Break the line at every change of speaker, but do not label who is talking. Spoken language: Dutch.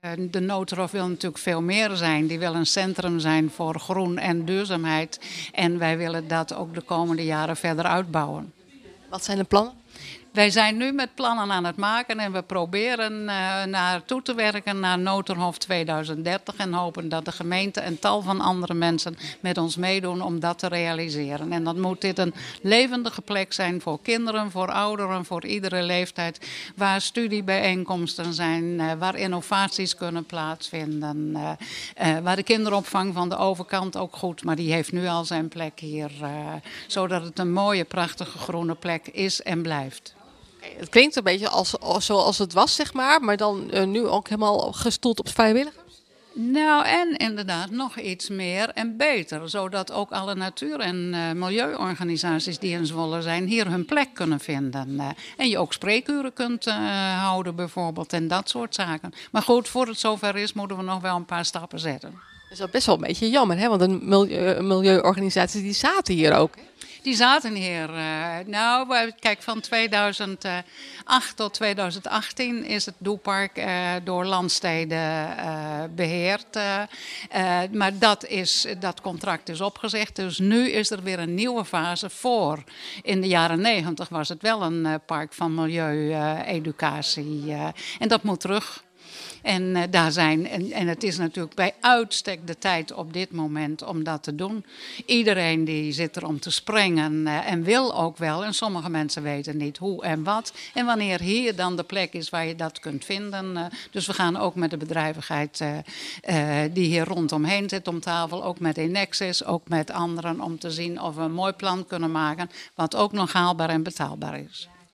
De Noterhof wil natuurlijk veel meer zijn. Die wil een centrum zijn voor groen en duurzaamheid. En wij willen dat ook de komende jaren verder uitbouwen.
Wat zijn de plannen?
Wij zijn nu met plannen aan het maken en we proberen naartoe te werken naar Noterhof 2030 en hopen dat de gemeente en tal van andere mensen met ons meedoen om dat te realiseren. En dan moet dit een levendige plek zijn voor kinderen, voor ouderen, voor iedere leeftijd, waar studiebijeenkomsten zijn, waar innovaties kunnen plaatsvinden, waar de kinderopvang van de overkant ook goed, maar die heeft nu al zijn plek hier, zodat het een mooie, prachtige groene plek is en blijft.
Het klinkt een beetje zoals het was, zeg maar dan nu ook helemaal gestoeld op vrijwilligers?
Nou, en inderdaad nog iets meer en beter. Zodat ook alle natuur- en milieuorganisaties die in Zwolle zijn hier hun plek kunnen vinden. En je ook spreekuren kunt houden bijvoorbeeld en dat soort zaken. Maar goed, voor het zover is moeten we nog wel een paar stappen zetten.
Dat is wel best wel een beetje jammer, hè? Want de milieuorganisaties die zaten hier ook.
Die zaten hier. Kijk, van 2008 tot 2018 is het Doepark door Landsteden beheerd. Maar dat contract is opgezegd. Dus nu is er weer een nieuwe fase voor. In de jaren 90 was het wel een park van milieu-educatie. En dat moet terug. En het is natuurlijk bij uitstek de tijd op dit moment om dat te doen. Iedereen die zit er om te springen en wil ook wel. En sommige mensen weten niet hoe en wat. En wanneer hier dan de plek is waar je dat kunt vinden. Dus we gaan ook met de bedrijvigheid die hier rondomheen zit om tafel. Ook met Enexis, ook met anderen om te zien of we een mooi plan kunnen maken. Wat ook nog haalbaar en betaalbaar is.